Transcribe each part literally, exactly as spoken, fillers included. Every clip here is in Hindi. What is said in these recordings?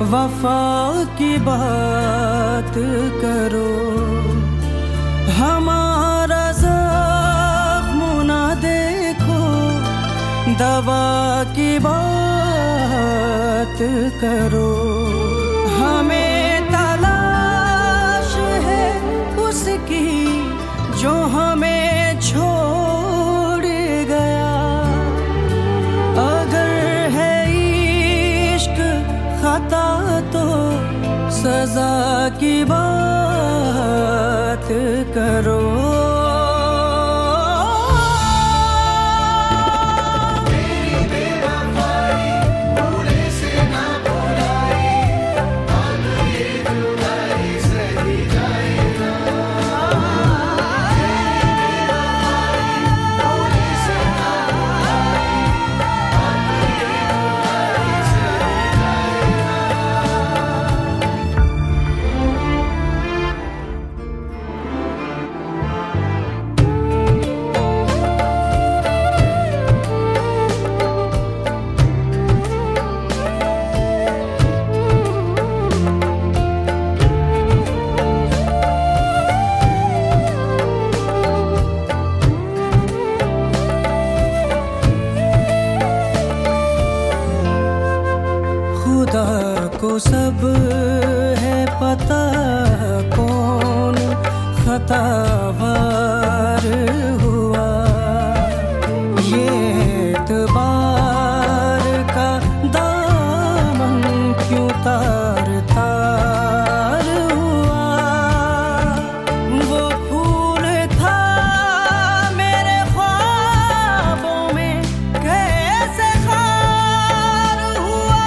वफा की बात करो, हमारा ज़ख्म ना देखो, दवा की बात करो। हमें तलाश है उसकी जो हमें छोड़ गया, अगर है इश्क खता तो सजा की बात करो। खुदा को सब है पता कौन खतावार हुआ, ये एतबार का दामन क्यों तार तार हुआ। वो फूल था मेरे ख्वाबों में कैसे खार हुआ,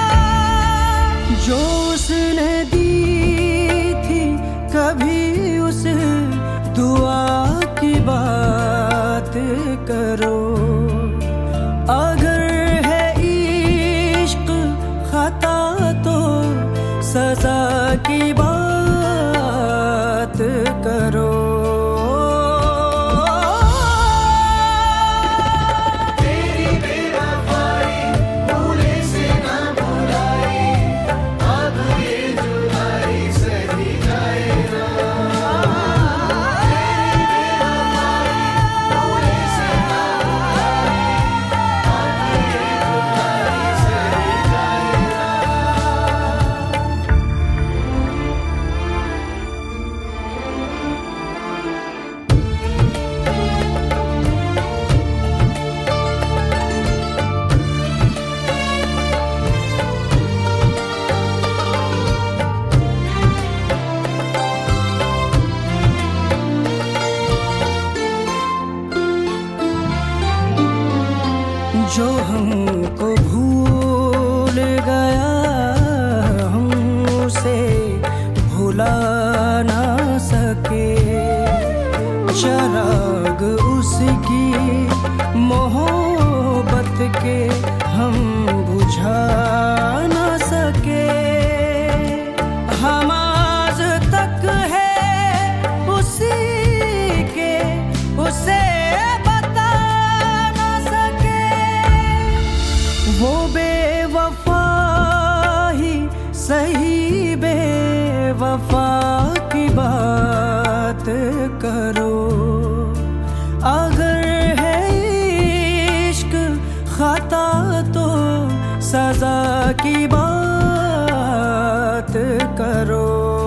जो उसने दी थी कभी उस दुआ की बात करो। अगर है इश्क खता तो सजा की बात करो। जो हमको भूल गया हम उसे भुला ना सके, चिराग उसकी मोहब्बत के हम बुझा ना सके। हम आज तक है उसी के उसे वो बेवफा ही सही, बेवफा की बात करो। अगर है इश्क खता तो सजा की बात करो।